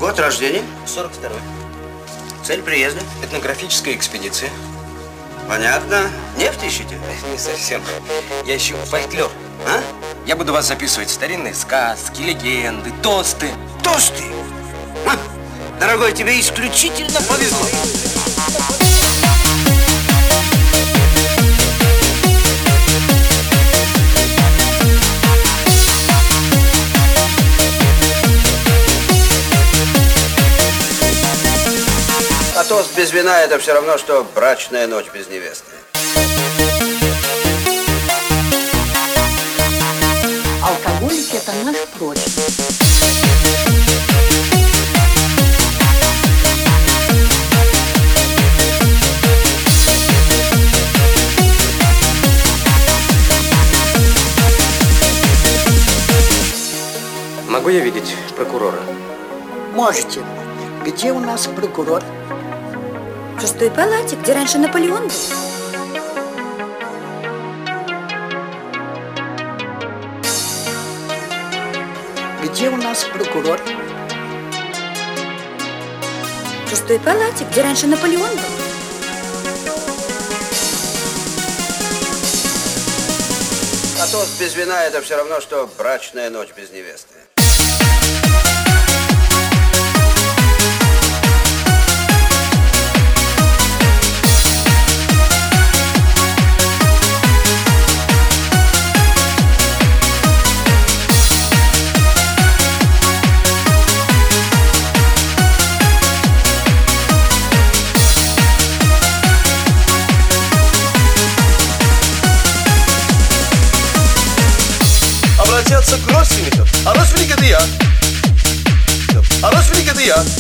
Год рождения? 42-й. Цель приезда? Этнографическая экспедиция. Понятно. Нефть ищете? Не совсем. Я ищу фольклор. А? Я буду вас записывать старинные сказки, легенды, тосты. Тосты? А? Дорогой, тебе исключительно повезло. А тост без вина — это все равно, что брачная ночь без невесты. Алкоголик – это наш прошлый. Могу я видеть прокурора? Можете. Где у нас прокурор? В 6-й палате, где раньше Наполеон был. Где у нас прокурор? В 6-й палате, где раньше Наполеон был. А тост без вина — это все равно, что брачная ночь без невесты. Обратятся к родственникам. А родственник — это я. А родственник — это я.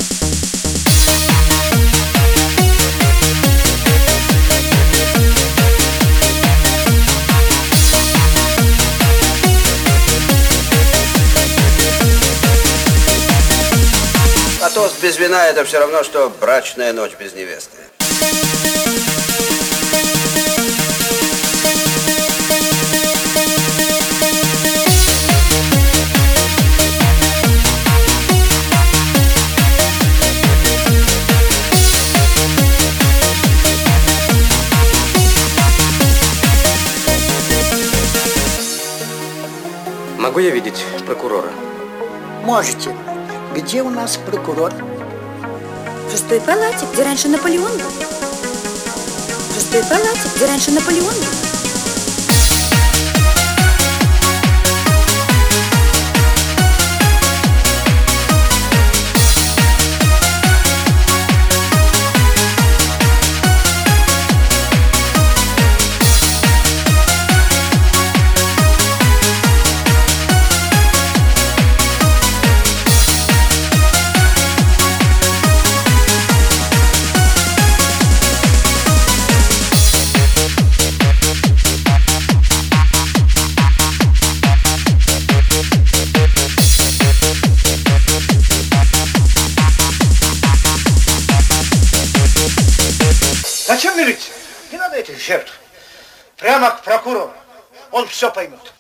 А тост без вина — это все равно, что брачная ночь без невесты. Могу я видеть прокурора? Можете. Где у нас прокурор? В 6-й палате, где раньше Наполеон был. В 6-й палате, где раньше Наполеон был. Зачем милиция? Не надо этих жертв. Прямо к прокурору. Он все поймет.